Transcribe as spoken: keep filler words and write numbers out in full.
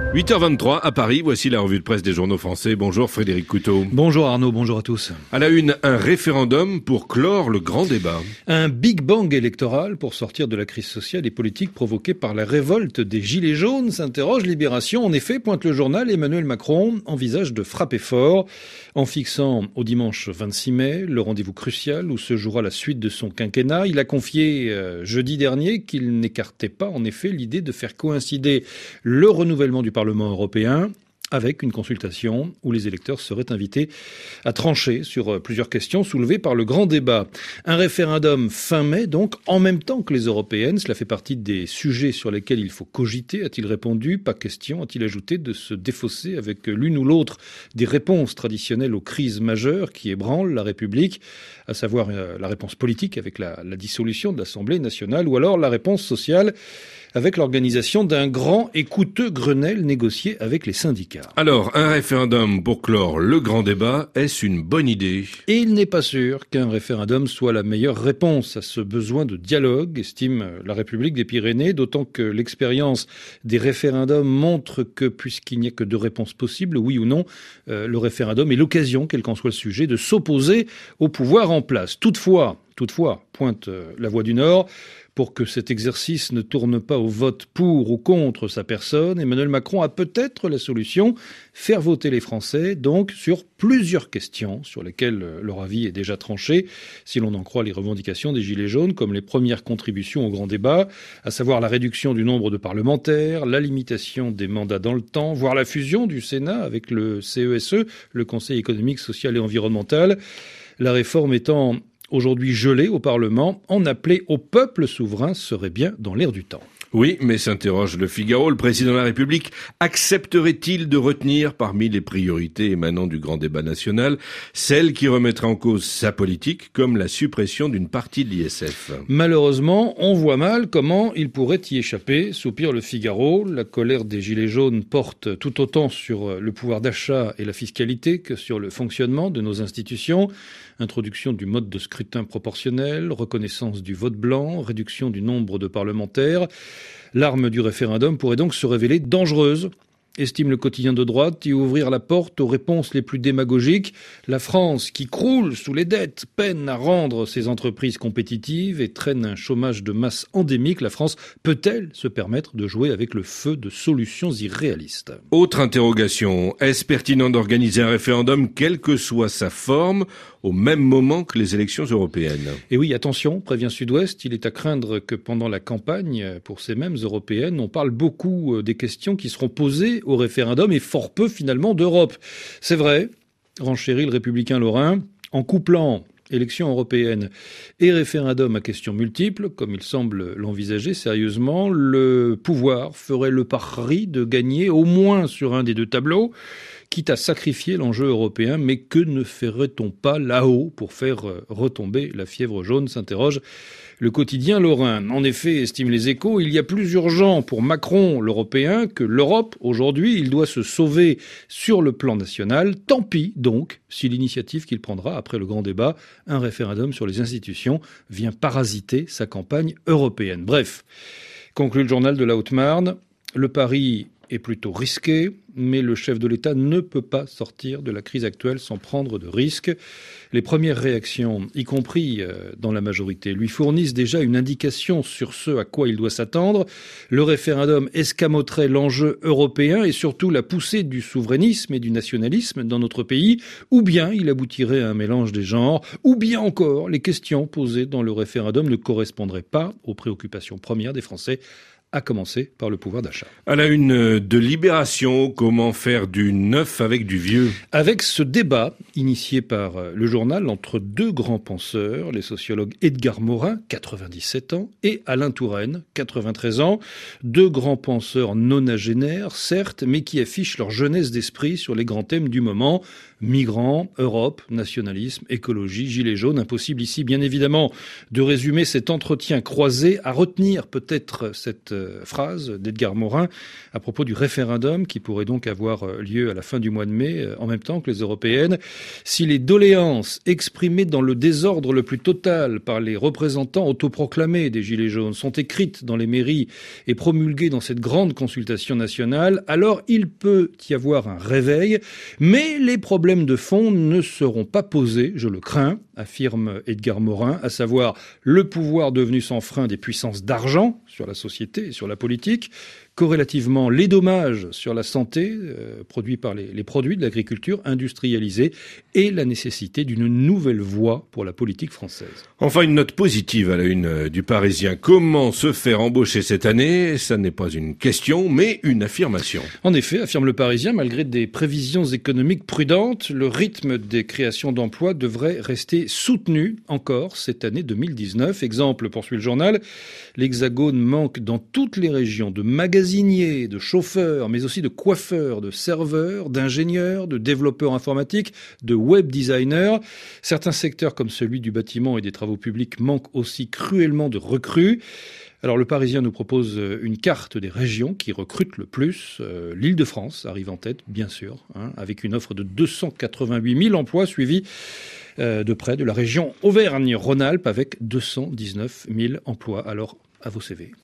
huit heures vingt-trois à Paris, voici la revue de presse des journaux français. Bonjour Frédéric Couteau. Bonjour Arnaud, bonjour à tous. À la une, un référendum pour clore le grand débat. Un Big Bang électoral pour sortir de la crise sociale et politique provoquée par la révolte des Gilets jaunes, s'interroge Libération. En effet, pointe le journal, Emmanuel Macron envisage de frapper fort en fixant au dimanche vingt-six mai le rendez-vous crucial où se jouera la suite de son quinquennat. Il a confié euh, jeudi dernier qu'il n'écartait pas en effet l'idée de faire coïncider le renouvellement du Parlement européen avec une consultation où les électeurs seraient invités à trancher sur plusieurs questions soulevées par le grand débat. Un référendum fin mai, donc, en même temps que les européennes. Cela fait partie des sujets sur lesquels il faut cogiter, a-t-il répondu. Pas question, a-t-il ajouté, de se défausser avec l'une ou l'autre des réponses traditionnelles aux crises majeures qui ébranlent la République, à savoir la réponse politique avec la, la dissolution de l'Assemblée nationale, ou alors la réponse sociale avec l'organisation d'un grand et coûteux Grenelle négocié avec les syndicats. Alors, un référendum pour clore le grand débat, est-ce une bonne idée ? Et il n'est pas sûr qu'un référendum soit la meilleure réponse à ce besoin de dialogue, estime la République des Pyrénées, d'autant que l'expérience des référendums montre que, puisqu'il n'y a que deux réponses possibles, oui ou non, euh, le référendum est l'occasion, quel qu'en soit le sujet, de s'opposer au pouvoir en place. Toutefois, toutefois, pointe euh, la Voix du Nord, pour que cet exercice ne tourne pas au vote pour ou contre sa personne, Emmanuel Macron a peut-être la solution, faire voter les Français, donc sur plusieurs questions sur lesquelles leur avis est déjà tranché, si l'on en croit les revendications des Gilets jaunes, comme les premières contributions au grand débat, à savoir la réduction du nombre de parlementaires, la limitation des mandats dans le temps, voire la fusion du Sénat avec le C E S E, le Conseil économique, social et environnemental, la réforme étant aujourd'hui gelé au Parlement, en appeler au peuple souverain serait bien dans l'air du temps. Oui, mais s'interroge le Figaro, le président de la République accepterait-il de retenir parmi les priorités émanant du grand débat national celle qui remettrait en cause sa politique, comme la suppression d'une partie de l'I S F ? Malheureusement, on voit mal comment il pourrait y échapper, soupire le Figaro. La colère des Gilets jaunes porte tout autant sur le pouvoir d'achat et la fiscalité que sur le fonctionnement de nos institutions. Introduction du mode de scrutin proportionnel, reconnaissance du vote blanc, réduction du nombre de parlementaires. L'arme du référendum pourrait donc se révéler dangereuse, estime le quotidien de droite, y ouvrir la porte aux réponses les plus démagogiques. La France, qui croule sous les dettes, peine à rendre ses entreprises compétitives et traîne un chômage de masse endémique. La France peut-elle se permettre de jouer avec le feu de solutions irréalistes ? Autre interrogation, est-ce pertinent d'organiser un référendum, quelle que soit sa forme, au même moment que les élections européennes ? Et oui, attention, prévient Sud-Ouest, il est à craindre que pendant la campagne, pour ces mêmes européennes, on parle beaucoup des questions qui seront posées au référendum et fort peu finalement d'Europe. C'est vrai, renchérit le républicain lorrain, en couplant élections européennes et référendum à questions multiples, comme il semble l'envisager sérieusement, le pouvoir ferait le pari de gagner au moins sur un des deux tableaux, quitte à sacrifier l'enjeu européen. Mais que ne ferait-on pas là-haut pour faire retomber la fièvre jaune, s'interroge le quotidien lorrain. En effet, estiment les Échos, il y a plus urgent pour Macron, l'Européen, que l'Europe. Aujourd'hui, il doit se sauver sur le plan national. Tant pis, donc, si l'initiative qu'il prendra après le grand débat, un référendum sur les institutions, vient parasiter sa campagne européenne. Bref, conclut le journal de la Haute-Marne, le pari est plutôt risqué, mais le chef de l'État ne peut pas sortir de la crise actuelle sans prendre de risques. Les premières réactions, y compris dans la majorité, lui fournissent déjà une indication sur ce à quoi il doit s'attendre. Le référendum escamoterait l'enjeu européen et surtout la poussée du souverainisme et du nationalisme dans notre pays, ou bien il aboutirait à un mélange des genres, ou bien encore les questions posées dans le référendum ne correspondraient pas aux préoccupations premières des Français, à commencer par le pouvoir d'achat. À la une de Libération, comment faire du neuf avec du vieux ? Avec ce débat initié par le journal entre deux grands penseurs, les sociologues Edgar Morin, quatre-vingt-dix-sept ans, et Alain Touraine, quatre-vingt-treize ans, deux grands penseurs nonagénaires, certes, mais qui affichent leur jeunesse d'esprit sur les grands thèmes du moment. Migrants, Europe, nationalisme, écologie, gilets jaunes. Impossible ici, bien évidemment, de résumer cet entretien croisé. À retenir peut-être cette euh, phrase d'Edgar Morin à propos du référendum qui pourrait donc avoir lieu à la fin du mois de mai, euh, en même temps que les européennes. Si les doléances exprimées dans le désordre le plus total par les représentants autoproclamés des gilets jaunes sont écrites dans les mairies et promulguées dans cette grande consultation nationale, alors il peut y avoir un réveil, mais les problèmes de fond ne seront pas posés, je le crains, affirme Edgar Morin, à savoir le pouvoir devenu sans frein des puissances d'argent sur la société et sur la politique, corrélativement les dommages sur la santé euh, produits par les, les produits de l'agriculture industrialisée et la nécessité d'une nouvelle voie pour la politique française. Enfin, une note positive à la une du Parisien. Comment se faire embaucher cette année? Ça n'est pas une question, mais une affirmation. En effet, affirme le Parisien, malgré des prévisions économiques prudentes, le rythme des créations d'emplois devrait rester soutenu encore cette année deux mille dix-neuf. Exemple, poursuit le journal, l'Hexagone manque dans toutes les régions de magasiniers, de chauffeurs, mais aussi de coiffeurs, de serveurs, d'ingénieurs, de développeurs informatiques, de web designers. Certains secteurs comme celui du bâtiment et des travaux publics manquent aussi cruellement de recrues. Alors le Parisien nous propose une carte des régions qui recrutent le plus. Euh, L'Île-de-France arrive en tête, bien sûr, hein, avec une offre de deux cent quatre-vingt-huit mille emplois suivie euh, de près de la région Auvergne-Rhône-Alpes avec deux cent dix-neuf mille emplois. Alors à vos C V.